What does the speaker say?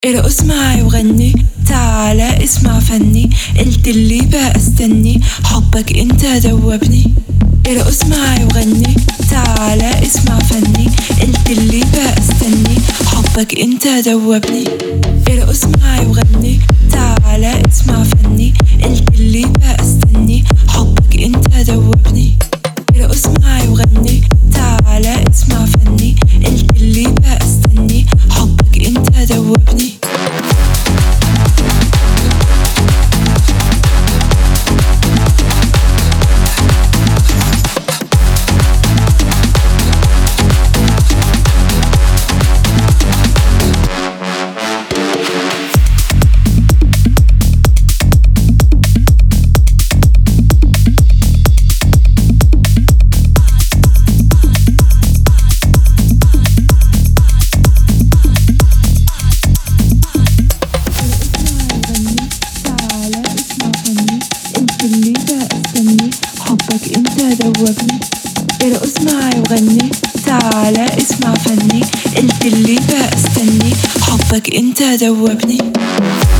ارقص معي وغني، تعالى اسمع فني، قلتلي بقى استني، حبك انت دوبني. ارقص معي وغني، تعالى اسمع فني، قلتلي بقى استني، حبك انت دوبني. ارقص معي وغني، تعالى اسمع فني، قلتلي بقى استني، حبك انت دوبني. ارقص معي وغني، تعالى اسمع فني، قلتلي بقى استني، حبك انت دوبني. حبك انت دوبني. ارقص معي وغني، تعالى اسمع فني، قلتلي بقى استني، حبك انت دوبني.